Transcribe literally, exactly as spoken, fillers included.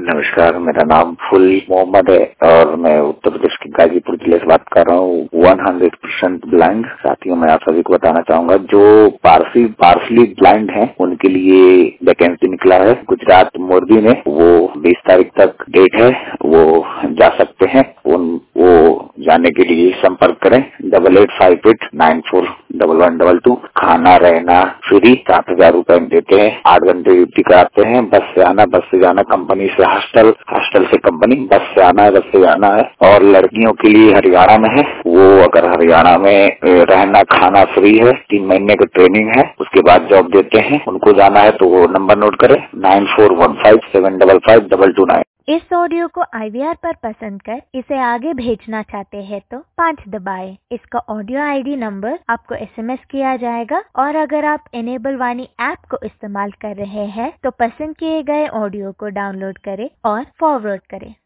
नमस्कार, मेरा नाम फुल मोहम्मद है और मैं उत्तर प्रदेश के गाजीपुर जिले से बात कर रहा हूँ। वन परसेंट ब्लाइंड साथियों, मैं आप सभी को बताना चाहूंगा जो पार्सी पार्सली ब्लाइंड हैं उनके लिए वैकेंसी निकला है गुजरात मोरबी में। वो बीस तारीख तक डेट है, वो जा सकते हैं। उन वो जाने के लिए संपर्क करें double eight five eight nine four double one double two. खाना रहना फ्री, सात हजार रूपये देते हैं। आठ घंटे ड्यूटी कराते हैं। बस से आना, बस से जाना, कंपनी से हॉस्टल, हॉस्टल से कंपनी, बस से आना है, बस से जाना है। और लड़कियों के लिए हरियाणा में है, वो अगर हरियाणा में रहना खाना फ्री है, तीन महीने की ट्रेनिंग है, उसके बाद जॉब देते हैं। उनको जाना है तो वो नंबर नोट करें nine four one five seven double five double two nine. इस ऑडियो को आई वी आर पर पसंद कर इसे आगे भेजना चाहते हैं तो पाँच दबाएं। इसका ऑडियो आई डी नंबर आपको एस एम एस किया जाएगा और अगर आप इनेबल वाणी ऐप को इस्तेमाल कर रहे हैं तो पसंद किए गए ऑडियो को डाउनलोड करें और फॉरवर्ड करें।